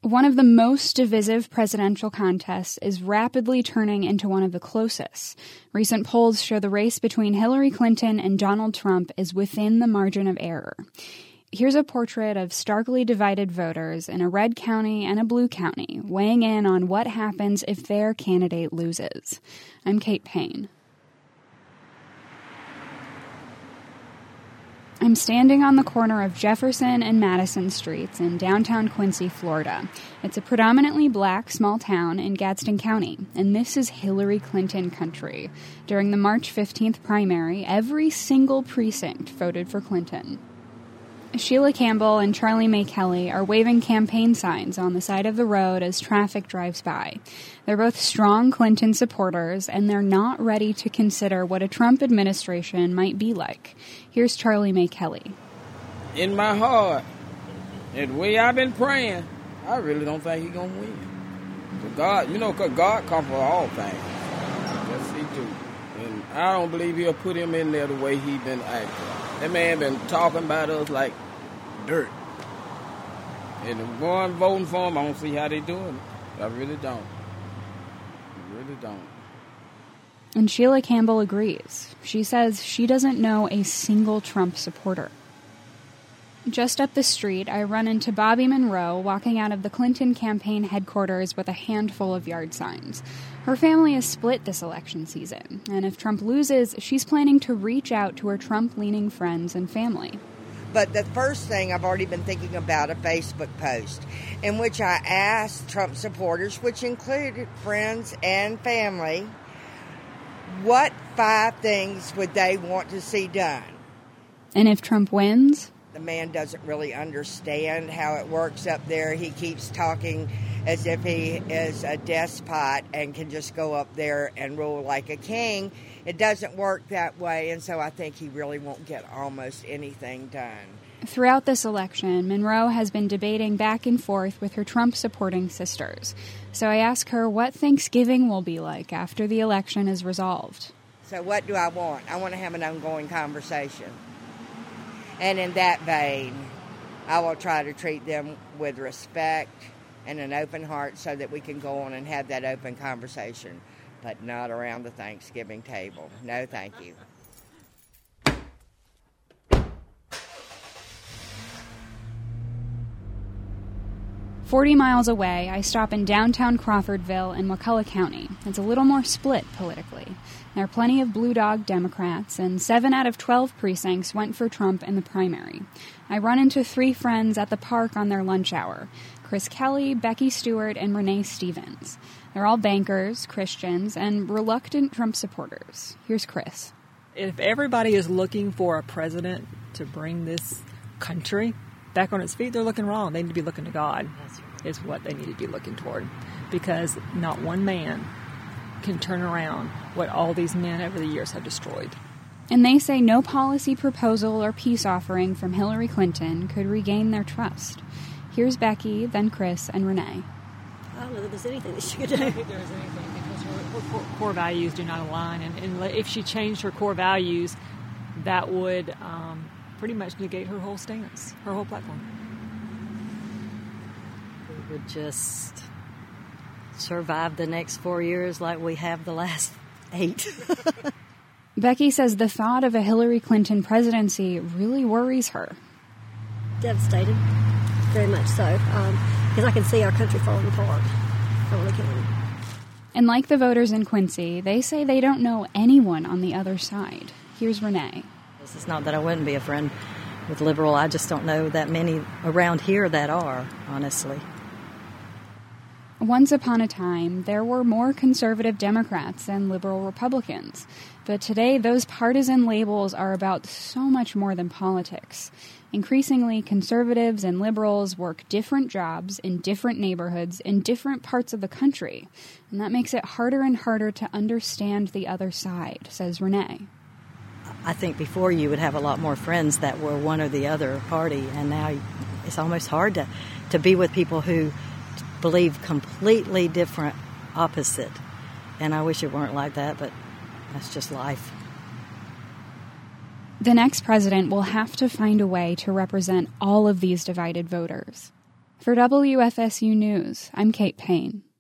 One of the most divisive presidential contests is rapidly turning into one of the closest. Recent polls show the race between Hillary Clinton and Donald Trump is within the margin of error. Here's a portrait of starkly divided voters in a red county and a blue county, weighing in on what happens if their candidate loses. I'm Kate Payne. I'm standing on the corner of Jefferson and Madison Streets in downtown Quincy, Florida. It's a predominantly black small town in Gadsden County, and this is Hillary Clinton country. During the March 15th primary, every single precinct voted for Clinton. Sheila Campbell and Charlie May Kelly are waving campaign signs on the side of the road as traffic drives by. They're both strong Clinton supporters, and they're not ready to consider what a Trump administration might be like. Here's Charlie May Kelly. In my heart, and the way I've been praying, I really don't think he's going to win. But God, because God comes for all things. Yes, he do. And I don't believe he'll put him in there the way he's been acting. That man been talking about us like dirt. And if going voting for him, I don't see how they doing it. I really don't. I really don't. And Sheila Campbell agrees. She says she doesn't know a single Trump supporter. Just up the street, I run into Bobby Monroe walking out of the Clinton campaign headquarters with a handful of yard signs. Her family is split this election season, and if Trump loses, she's planning to reach out to her Trump-leaning friends and family. But the first thing, I've already been thinking about a Facebook post in which I asked Trump supporters, which included friends and family, what 5 things would they want to see done? And if Trump wins? The man doesn't really understand how it works up there. He keeps talking as if he is a despot and can just go up there and rule like a king. It doesn't work that way, and so I think he really won't get almost anything done. Throughout this election, Monroe has been debating back and forth with her Trump-supporting sisters. So I ask her what Thanksgiving will be like after the election is resolved. So what do I want? I want to have an ongoing conversation. And in that vein, I will try to treat them with respect and an open heart so that we can go on and have that open conversation, but not around the Thanksgiving table. No, thank you. "40 miles away, I stop in downtown Crawfordville in McCulloch County. It's a little more split politically. There are plenty of Blue Dog Democrats, and 7 out of 12 precincts went for Trump in the primary. I run into 3 friends at the park on their lunch hour: Chris Kelly, Becky Stewart, and Renee Stevens. They're all bankers, Christians, and reluctant Trump supporters. Here's Chris. If everybody is looking for a president to bring this country back on its feet, they're looking wrong. They need to be looking to God, is what they need to be looking toward. Because not one man can turn around what all these men over the years have destroyed. And they say no policy proposal or peace offering from Hillary Clinton could regain their trust. Here's Becky, then Chris, and Renee. I don't know that there's anything that she could do. I don't think there is anything because her core values do not align. And if she changed her core values, that would pretty much negate her whole stance, her whole platform. We would just survive the next 4 years like we have the last 8. Becky says the thought of a Hillary Clinton presidency really worries her. Devastated, very much so, because I can see our country falling apart. I really can. And like the voters in Quincy, they say they don't know anyone on the other side. Here's Renee. It's not that I wouldn't be a friend with liberal. I just don't know that many around here that are, honestly. Once upon a time, there were more conservative Democrats than liberal Republicans. But today, those partisan labels are about so much more than politics. Increasingly, conservatives and liberals work different jobs in different neighborhoods in different parts of the country. And that makes it harder and harder to understand the other side, says Renee. I think before you would have a lot more friends that were one or the other party, and now it's almost hard to be with people who believe completely different, opposite. And I wish it weren't like that, but that's just life. The next president will have to find a way to represent all of these divided voters. For WFSU News, I'm Kate Payne.